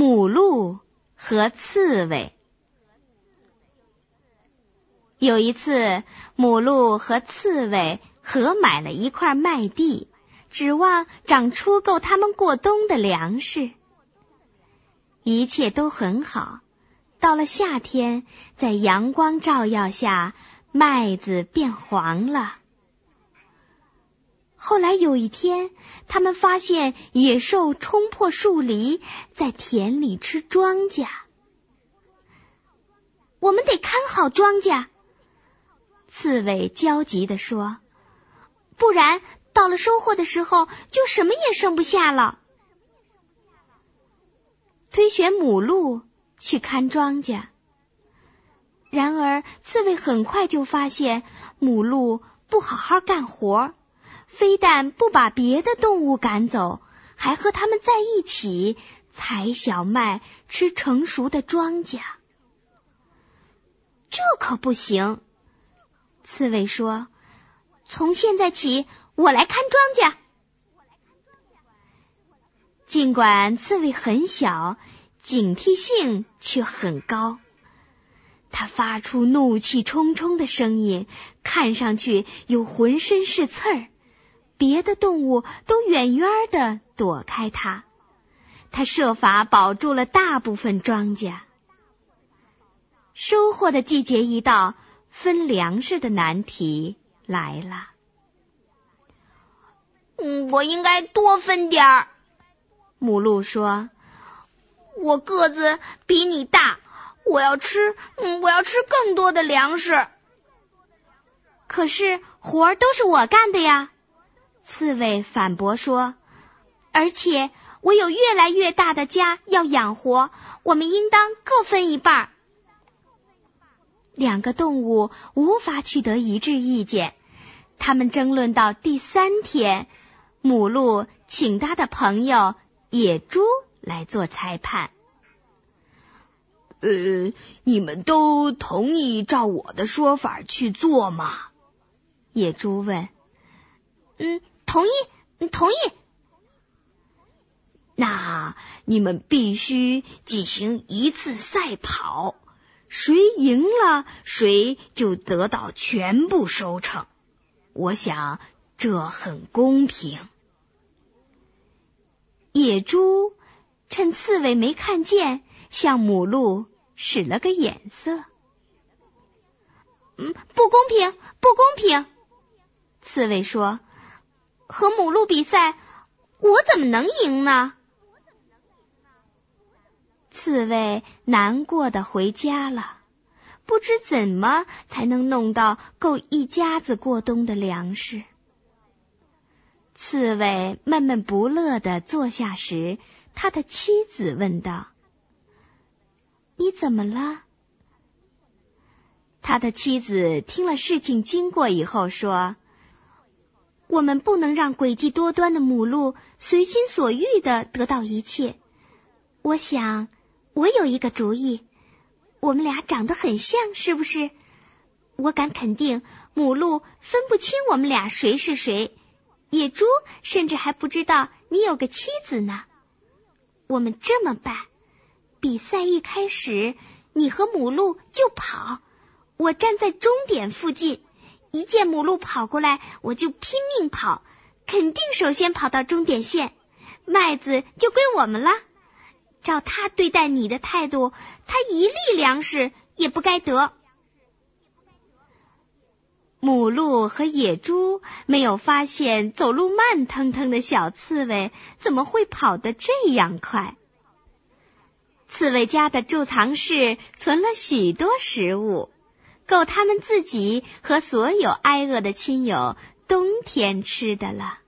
母鹿和刺猬。有一次，母鹿和刺猬合买了一块麦地，指望长出够他们过冬的粮食。一切都很好，到了夏天，在阳光照耀下，麦子变黄了。后来有一天，他们发现野兽冲破树篱，在田里吃庄稼。我们得看好庄稼，刺猬焦急地说，不然到了收获的时候，就什么也剩不下了。推选母鹿去看庄稼，然而刺猬很快就发现母鹿不好好干活，非但不把别的动物赶走，还和它们在一起采小麦，吃成熟的庄稼。这可不行，刺猬说，从现在起，我来看庄稼。尽管刺猬很小，警惕性却很高。它发出怒气冲冲的声音，看上去又浑身是刺儿，别的动物都远远地躲开它。它设法保住了大部分庄稼。收获的季节一到，分粮食的难题来了。 我应该多分点儿。 母鹿说， 我个子比你大，我要吃更多的粮食。 可是活儿都是我干的呀，刺猬反驳说，而且我有越来越大的家要养活，我们应当各分一半。两个动物无法取得一致意见，他们争论到第3天，母鹿请他的朋友野猪来做裁判。 你们都同意照我的说法去做吗？ 野猪问。 同意。 那你们必须进行一次赛跑，谁赢了，谁就得到全部收成。我想这很公平。 野猪趁刺猬没看见，向母鹿使了个眼色。 不公平！ 刺猬说， 和母鹿比赛，我怎么能赢呢？ 刺猬难过地回家了，不知怎么才能弄到够一家子过冬的粮食。刺猬闷闷不乐地坐下时，他的妻子问道，你怎么了？他的妻子听了事情经过以后说，我们不能让诡计多端的母鹿随心所欲地得到一切。我想我有一个主意，我们俩长得很像，是不是？我敢肯定，母鹿分不清我们俩谁是谁，野猪甚至还不知道你有个妻子呢。我们这么办，比赛一开始，你和母鹿就跑，我站在终点附近，一见母鹿跑过来，我就拼命跑，肯定首先跑到终点线，麦子就归我们了。照他对待你的态度，他一粒粮食也不该得。母鹿和野猪没有发现走路慢腾腾的小刺猬怎么会跑得这样快。刺猬家的贮藏室存了许多食物，够他们自己和所有挨饿的亲友冬天吃的了。